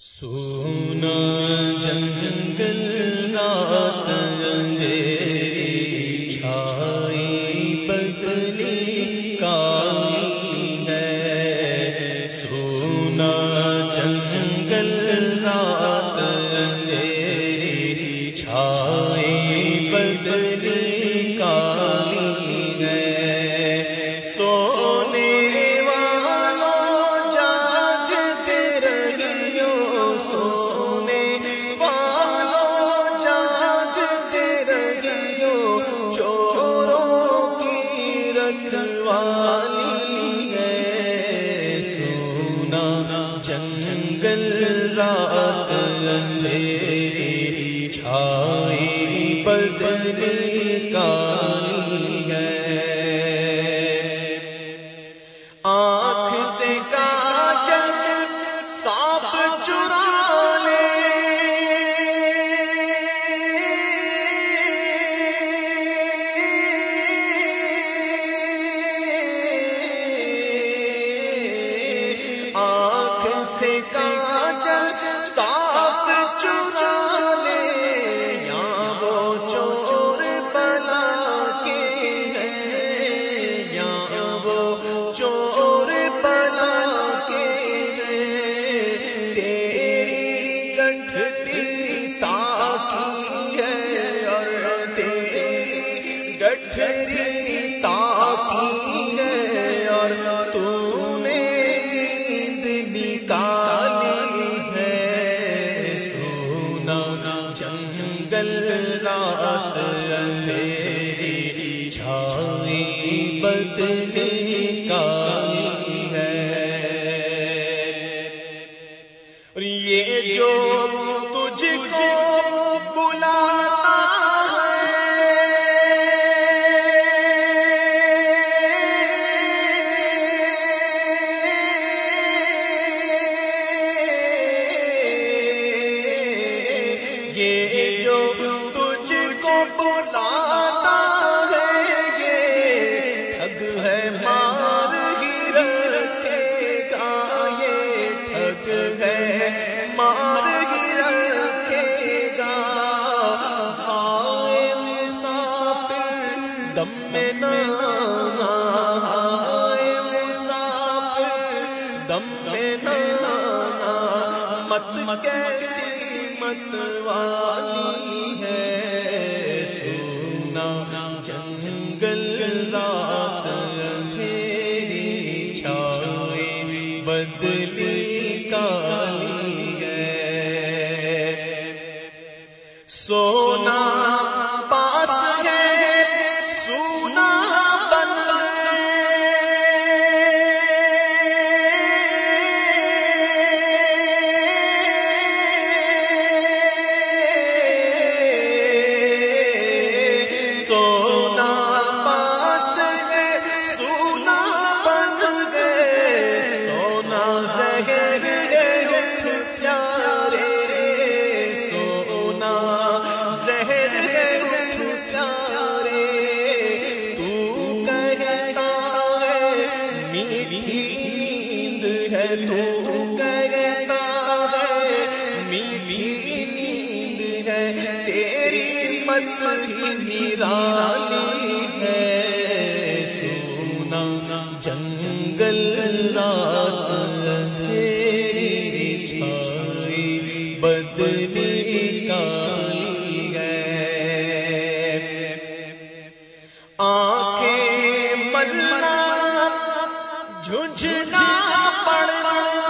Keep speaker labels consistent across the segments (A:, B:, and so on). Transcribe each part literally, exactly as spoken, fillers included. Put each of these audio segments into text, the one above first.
A: سونا جنگل رات اندھیری چھائی بدلی کالی ہے. سونا جنگل رات اندھیری چھائی بدلی کالی ہے. سونے سونے والوں جاگتے رہیو، چوروں کی رکھوالی ہے. سونا جنگل رات اندھیری چھائی بدلی کالی ہے. آنکھ سے کاجل سانپ چرا سے کاجل سانپ چرا لے، یا وہ چور بلا کے ہیں، یا وہ چور بلا کے ہیں. تیری گٹھری تاکی ہے اور تیری گٹھری تاکی ہے، اور تو کالی ہے. سونا جنگل رات اندھیری چھائی بدلی کالی ہے. اور یہ جو تجھ کو بلاتا یہ جو تجھ کو بلاتا ہے، یہ ٹھگ ہے مار ہی رکھے گا، یہ ٹھگ ہے مار ہی رکھے گا. آئے مسافر دم میں نہ آئے، مسافر دم میں نہ مت کیسی مت والی ہے. سونا جنگل رات اندھیری چھائی بدلی کالی ہے. سونا پاس ہے سونا بن سونا پاس ہے سونا بن گئے. سونا زہر ہے اٹھ پیارے، سونا زہر ہے اٹھ پیارے. تو کہتا ہے میری نیند ہے، تو کہتا ہے میری نیند ہے، تیری مت ہی نرالی ہے. سونا جنگل رات اندھیری چھائی بدلی کالی ہے. آنکھیں ملنا جھنجھنا پڑنا،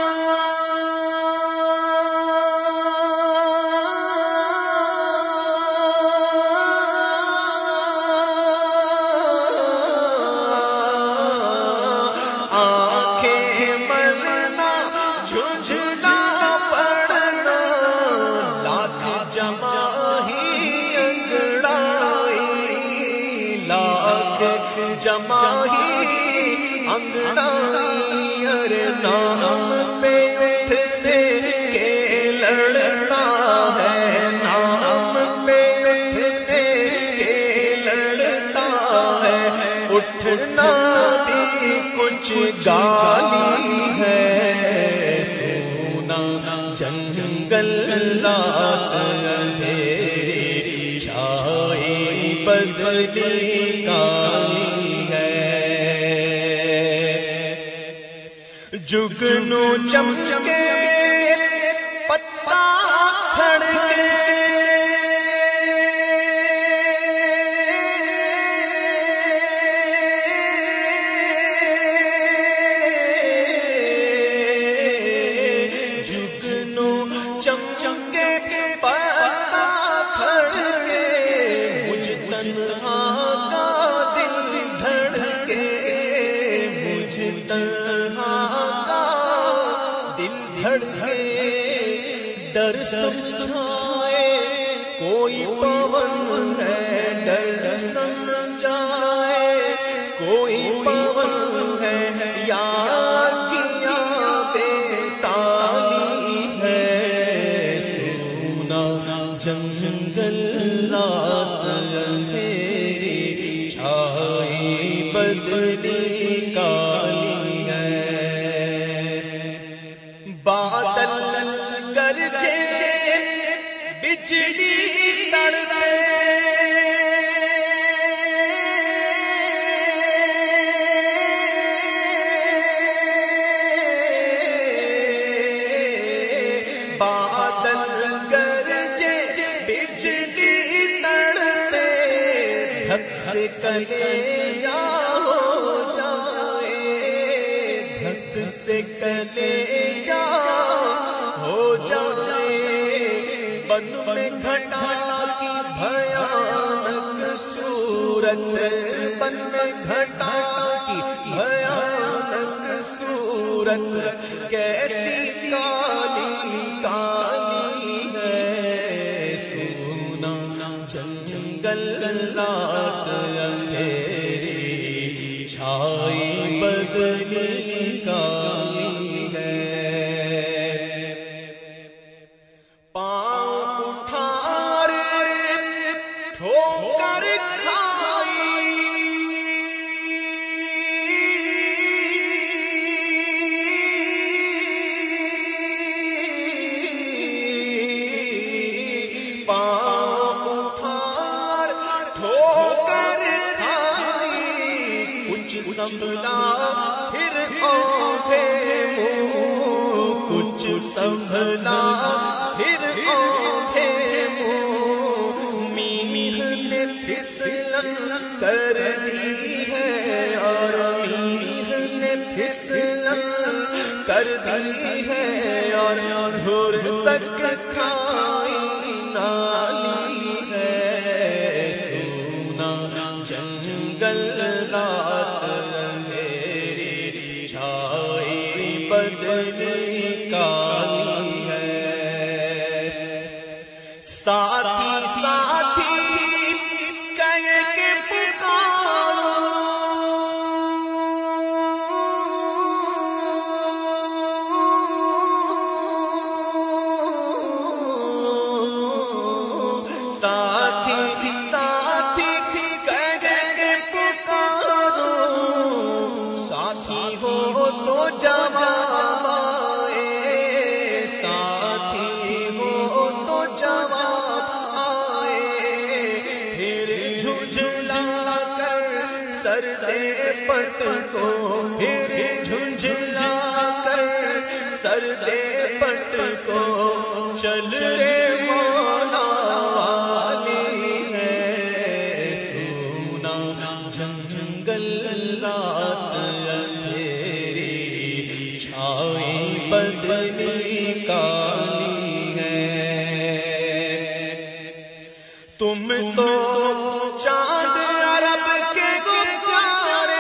A: جمع ہی انگڑائی، ارے نام پہ اٹھنے کے لڑتا ہے، نام پہ اٹھنے کے لڑتا ہے. اٹھنا بھی کچھ گالی ہے. سونا سونا جنگلات اندھیری چھائی بدلی کالی ہے، جگنو چمچمے پتا کھڑکے ڈر سمجھائے کوئی پون ہے، ڈر سمجھائے کوئی پون ہے، یا کیا بے تالی ہے، سونا جنگلات اندھیری چھائی بدلی کالی ہے، بادل گرجے بجلی تڑپے بادل گرجے بجلی تڑپے دھک سے کلیجا ہو جائے، دھک سے کلیجا ہو جائے، بن میں گھٹا کی بھیانک صورت، بن میں گھٹا کی بھیانک صورت، کیسی کالی کالی ہے، سونا جنگلات اندھیری چھائی بدلی کالی ہے، سنبھلا پھر آنکھیں منہ، کچھ سنبھلا پھر آنکھیں منہ، میہ نے پھسلن کر دی ہے، اور میہ نے پھسلن کر دی ہے، اور دھر تک کھائی نالی ہے، سونا جنگلات اندھیری چھائی بدلی کالی ہے، ساتھی ساتھی کہہ کے پکارو، ساتھی ساتھی ہو تو جواب آئے، ساتھی ہو تو جواب آئے، پھر جھنجھلا کر سر دے پٹ کو، پھر جھنجھلا کر سر دے پٹ کو، چل رے مولا والی ہے، سونا جنگلات چھائی بدلی کالی ہے، تم تو چاند عرب کے گلزارے،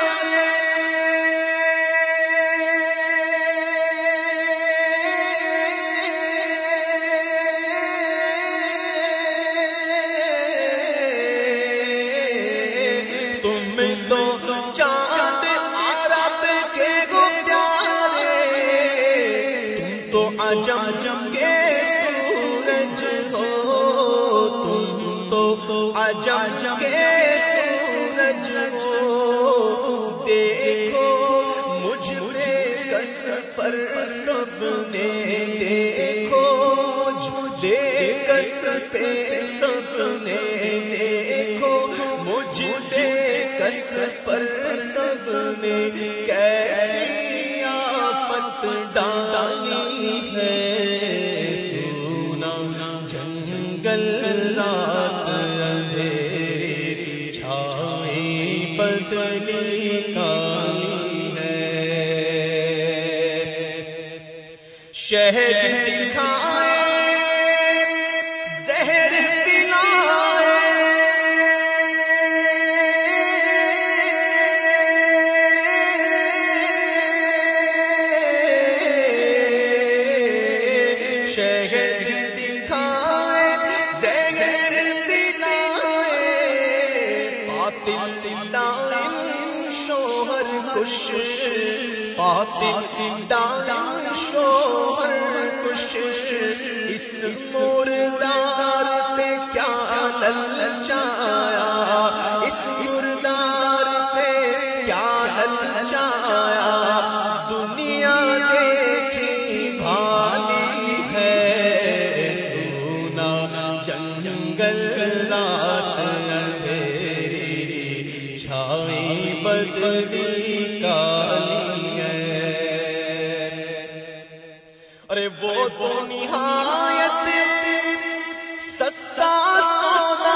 A: تم تو چاند عرب کے عجم کے سورج ہو، تم تو عجم کے سورج ہو، دیکھو مجھ پہ کس پر سب نے دیکھو مجھے کس پہ سب نے دیکھو مجھے کس پر سب نے کیسی آفت ڈالی ہے سونا جنگل رات اندھیری چھائی بدلی کالی ہے شہد دکھائے زہر پلائے شہد دکھائے زہر پلائے قاتل ڈالیں شوہر کش قاتل ڈالیں شوہر کش اس مردار پہ کیا للچایا اس مردار پہ کیا للچایا دنیا دیکھی بھالی ہے سونا جنگل رات اندھیری چھائی بدلی کالی ہے ارے وہ تو نہایت سستا سودا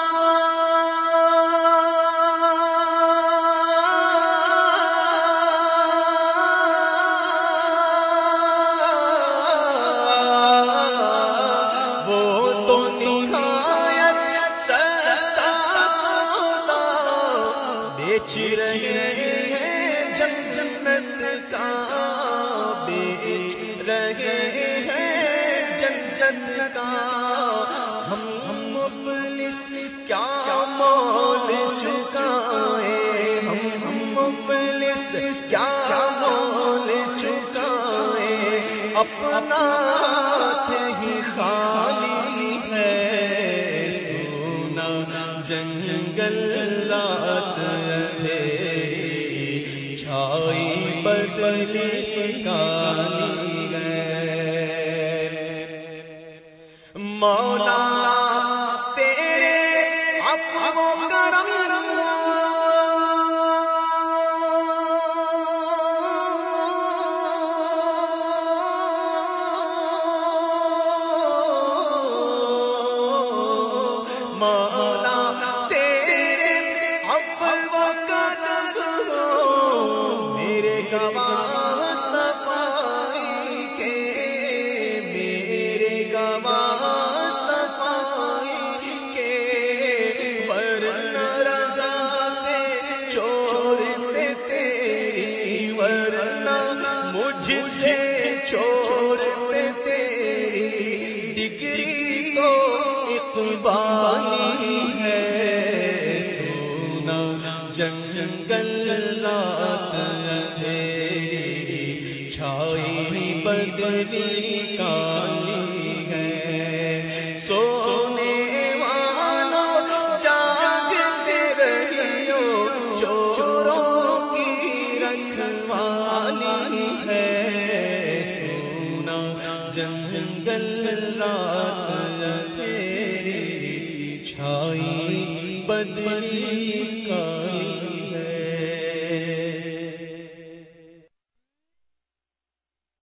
A: وہ تو نہایت سستا سودا بیچ رہے ہیں جنت کا بیچ رہے ہیں جنت کا ہم مفلس کیا مول چکائے ہم مفلس کیا مول چکائے اپنا ہی خالی ہے سونا جنگل رات اندھیری چھائی بدلی کالی ہے مولا تیرے عفو و کرم مولا تیرے عفو و کرم میرے گواہ صفائی کے میرے گواہ صفائی کے ورنہ رضا سے چھوڑتے تیری ورنہ مجھ سے چھوڑتے تیری ڈگری تو اقبالی ہے سونا جنگل رات اندھیری چھائی بدلی کالی ہے سونے والوں جاگتے رہیو چوروں کی رکھوالی ہے سونا جنگل رات اندھیری چھائی بدلی کالی